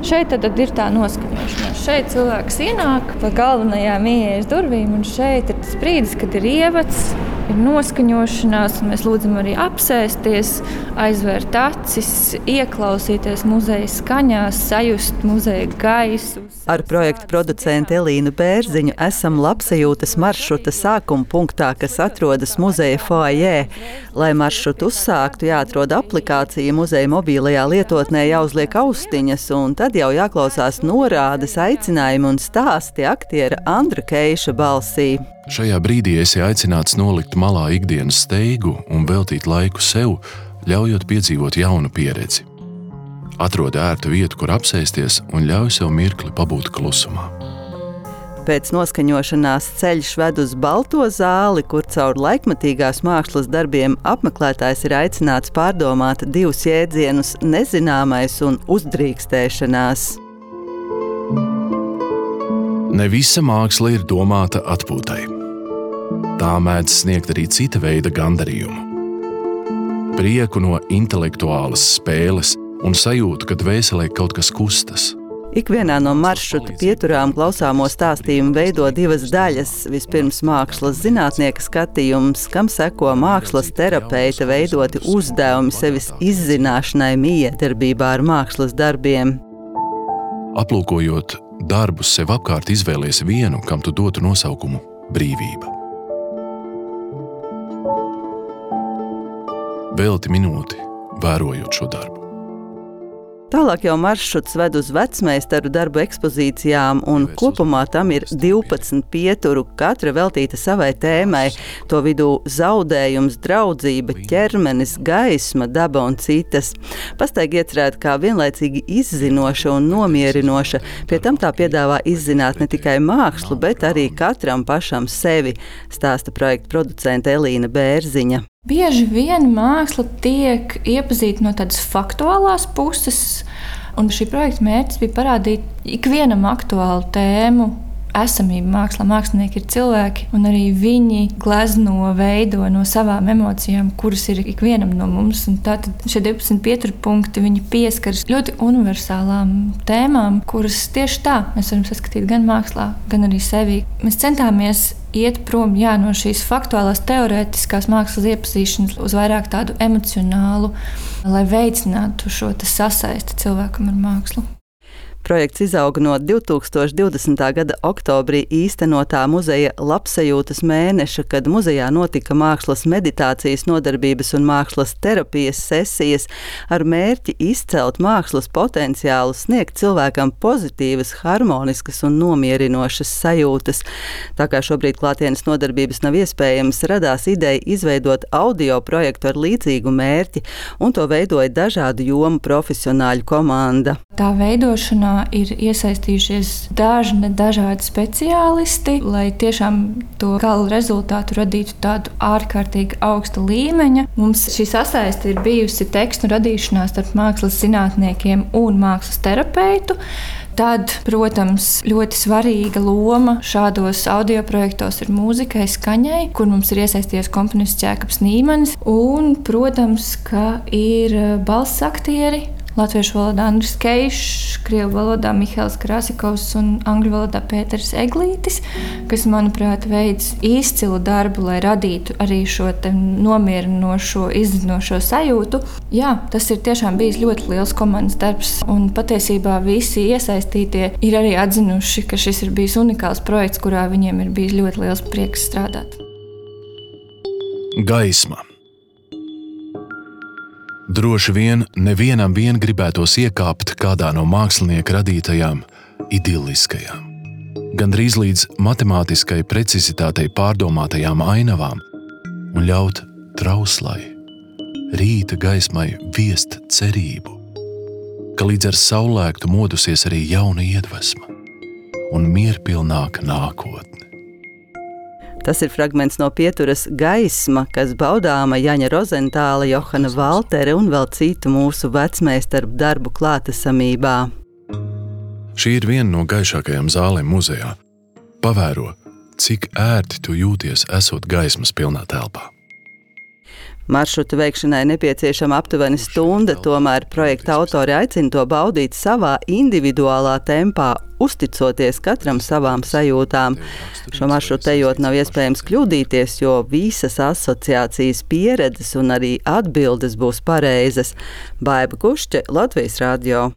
Šeit tad ir tā noskaņošanās. Šeit cilvēks ienāk pa galvenajām ieejas durvīm, un šeit ir tas brīdis, kad ir ievads, ir noskaņošanās, un mēs lūdzam arī apsēsties, aizvērt acis, ieklausīties muzeja skaņās, sajust muzeja gaisu. Ar projektu producentu Elīnu Bērziņu esam Labsajūtas maršruta sākuma punktā, kas atrodas muzeja foajē. Lai maršrutu uzsāktu, jāatrod aplikācija muzeja mobilajā lietotnē, jāuzliek austiņas, un tad jau jāklausās norādes, aicinājumi un stāsti aktiera Andra Keiša balsī. Šajā brīdī esi aicināts nolikt malā ikdienas steigu un veltīt laiku sev, ļaujot piedzīvot jaunu pieredzi. Atrodi ērtu vietu, kur apsēsties un ļauj sev mirkli pabūt klusumā. Pēc noskaņošanās ceļš ved uz balto zāli, kur caur laikmatīgās mākslas darbiem apmeklētājs ir aicināts pārdomāt divus jēdzienus – nezināmais un uzdrīkstēšanās. Ne visa māksla ir domāta atpūtai. Tā mēdz sniegt arī cita veida gandarījumu. Prieku no intelektuālas spēles un sajūtu, ka dvēselē kaut kas kustas. Ikvienā no maršruta pieturām klausāmo stāstījumu veido divas daļas. Vispirms mākslas zinātnieka skatījums, kam seko mākslas terapeita veidoti uzdevumi sevis izzināšanai mijiedarbībā ar mākslas darbiem. Aplūkojot darbus sev apkārt, izvēlies vienu, kam tu dotu nosaukumu brīvība. Velti minūti, vērojot šo darbu. Tālāk jau maršruts ved uz vecmeistaru darbu ekspozīcijām, un kopumā tam ir 12 pieturu, katra veltīta savai tēmai. To vidū zaudējums, draudzība, ķermenis, gaisma, daba un citas. Pastaigi iecerēta kā vienlaicīgi izzinoša un nomierinoša. Pie tam tā piedāvā izzināt ne tikai mākslu, bet arī katram pašam sevi, stāsta projekta producente Elīna Bērziņa. Bieži vien māksla tiek iepazīta no tādas faktuālās puses, un šī projekta mērķis bija parādīt ikvienam aktuālu tēmu. Esamība mākslā. Mākslinieki ir cilvēki, un arī viņi glezno, veido no savām emocijām, kuras ir ikvienam no mums. Un tātad šie 12 pieturpunkti, viņi pieskaras ļoti universālām tēmām, kuras tieši tā mēs varam saskatīt gan mākslā, gan arī sevī. Mēs centāmies iet prom no šīs faktuālās, teorētiskās mākslas iepazīšanas uz vairāk tādu emocionālu, lai veicinātu šo sasaisti cilvēkam ar mākslu. Projekts izauga no 2020. gada oktobrī īstenotā muzeja Labsajūtas mēneša, kad muzejā notika mākslas meditācijas nodarbības un mākslas terapijas sesijas ar mērķi izcelt mākslas potenciālu, sniegt cilvēkam pozitīvas, harmoniskas un nomierinošas sajūtas. Tā kā šobrīd klātienes nodarbības nav iespējams, radās ideja izveidot audio projektu ar līdzīgu mērķi, un to veidoja dažādu jomu profesionāļu komanda. Tā veidošanā ir iesaistījušies dažādi speciālisti, lai tiešām to gala rezultātu radītu tādu ārkārtīgi augsta līmeņa. Mums šī sasaiste ir bijusi tekstu radīšanā starp mākslas zinātniekiem un mākslas terapeitu. Tad, protams, ļoti svarīga loma šādos audio projektos ir mūzikai, skaņai, kur mums ir iesaistījies komponists Ķēkaps Nīmanis. Un, protams, ka ir balss aktieri. Latviešu valodā Andris Keišs, krievu valodā Mihails Krasikovs un angļu valodā Pēters Eglītis, kas, manuprāt, veids izcilu darbu, lai radītu arī šo nomierinošo, izzinošo sajūtu. Jā, tas ir tiešām bijis ļoti liels komandas darbs, un patiesībā visi iesaistītie ir arī atzinuši, ka šis ir bijis unikāls projekts, kurā viņiem ir bijis ļoti liels prieks strādāt. Gaisma. Droši vien nevienam gribētos iekāpt kādā no mākslinieka radītajām idilliskajām, gandrīz līdz matemātiskai precizitātei pārdomātajām ainavām un ļaut trauslai, rīta gaismai viest cerību, ka līdz ar saulēktu modusies arī jauna iedvesma un mierpilnāka nākotne. Tas ir fragments no pieturas Gaisma, kas baudāma Jaņa Rozentāla, Johana Valtere un vēl citu mūsu vecmeistaru darbu klātesamībā. Šī ir viena no gaišākajām zālēm muzejā. Pavēro, cik ērti tu jūties esot gaismas pilnā telpā. Maršrutu veikšanai nepieciešama aptuveni stunda, tomēr projekta autori aicina to baudīt savā individuālā tempā, uzticoties katram savām sajūtām. Šo maršrutu ejot nav iespējams kļūdīties, jo visas asociācijas pieredzes un arī atbildes būs pareizas. Baiba Kušķe, Latvijas radio.